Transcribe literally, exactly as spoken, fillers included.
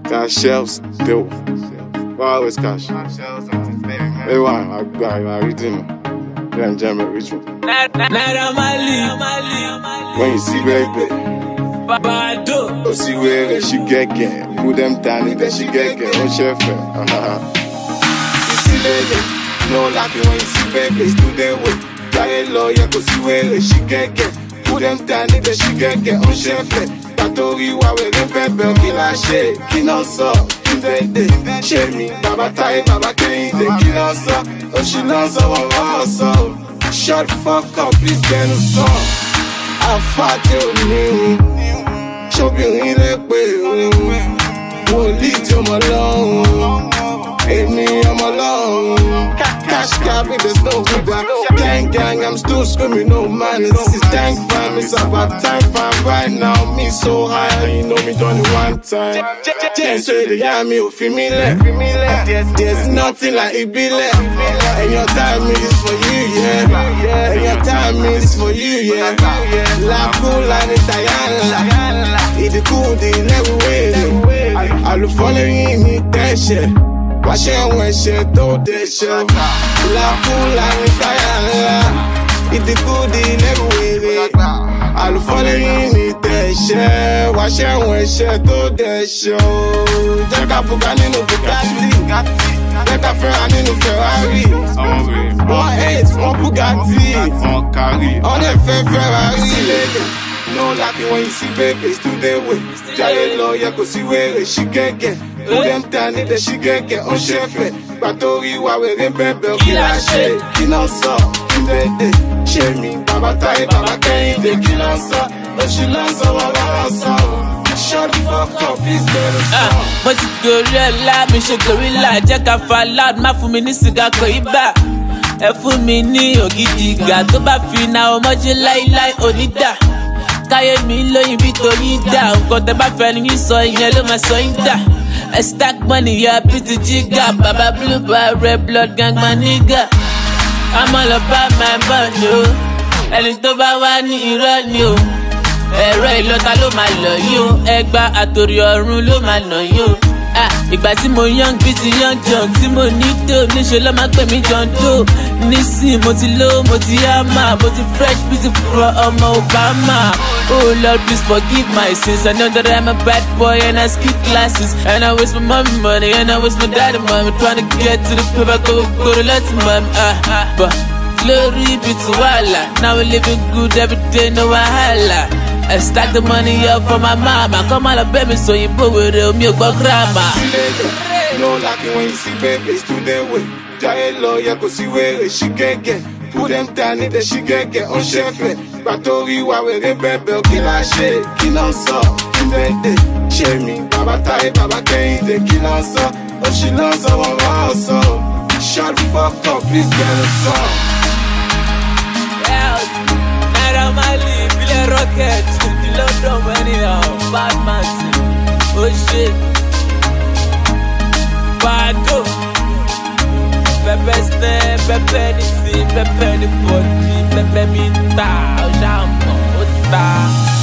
Cash shelves, still. Why always cash? Hey, why? I got you. I read him. You're enjoying rich one. When you see baby, oh, see where she get get. Put them down in there, she get get. On chef. You see baby, no laughing when you see baby. Student with giant lawyer, go see where she get get. Put them down in there, she get get. On chef. Tori wa we gen pepe ki la she ki no so ndede she mi baba tai baba kende ki no so o she no so wa so shut fuck up please get no so afate oni ṣobìnrin le pe o li ti ọmọ lọ́hùn èmi ọmọ lọ́hùn cash cab with the snow gang gang I'm still screaming no man this is tank fam it's about time fam right now me so high you know me done it one time just say the yami ò fi mí lẹ̀ there's nothing like ìbílẹ̀ and your time is for you yeah and your time is for you yeah la kula ni tayala ìdíkùdì lẹ́wọ̀wé àlùfọ́lẹ́yìn mi tẹ́ṣẹ̀ wàṣẹ àwọn ẹ̀ṣẹ̀ tó dẹ̀ṣẹ̀ làkúlà ní káyà ńlá ìdíkùdì lẹ́wọ̀wé àlùfọ́lẹ́yìn mi tẹ̀ṣẹ̀ wàṣẹ àwọn ẹ̀ṣẹ̀ tó dẹ̀ṣẹ̀ jẹ́ ká buga nínú Bugatti jẹ́ ká fẹ́ra nínú Ferrari one eight one Bugatti ọ̀nà ẹ̀fẹ́ Ferrari. No laughing when you see baby, student with Jaya lawyer, go see where she get get. Put them down in the she get get on chef. Batori wa we gen pepe ki la she ki no so ndede she mi baba tai baba kende ki no so o she no so wa wa so shut the fuck up please get us ah mo ti gorilla mi ṣe gorilla jẹ́ ká fa loud má fún mi ní sìgá kò ibà ẹ fún mi ní ògidìgà tó bá fi na ọmọjẹ láíláí onídà káyé mi lóyìn bí tóyìn dà nǹkan tẹ bá fẹ́ ni yín sọ ìyẹn ló máa sọ yín dà ẹ stack money ya pretty jigga baba blue bar red blood gang my nigga I'm all about my money o ẹni tó bá wá ní irọ́ ni o ẹ̀rọ ìlọta ló máa lọ yín o ẹgbà àtòrí ọ̀run ló máa nà yín o ìgbà tí mo young bí ti young junk tí mo ní tó níṣẹ́ ló máa pè mí John Doe nísìn mo ti low mo ti yama mo ti fresh bí ti fúnra ọmọ Obama. Oh Lord, please forgive my sins. I know that I'm a bad boy and I skip classes and I waste my mommy money and I waste my daddy money trying to get to the paper, go go to let mommy. Ah, but glory be to Allah. Now we're living good every day, no wahala. I stack the money up for my mama. Come on, baby, so you put with it, me go grandma. No laughing when you see baby, student with Jaya lawyer, go see where she get get. Put them down in the she get get on chef. Batori wa we gen pepe ki la she ki no so ndede she mi baba tai baba kende ki no so o she no so wa wa so shut the fuck up please get us up. Yeah, Naira Marley, Billy Rocket, the London anyhow, bad man, oh shit, Bado, Pepe Stem, Pepe Nisi, Pepe Nipoti, Pepe Minta, Jambo, Ota.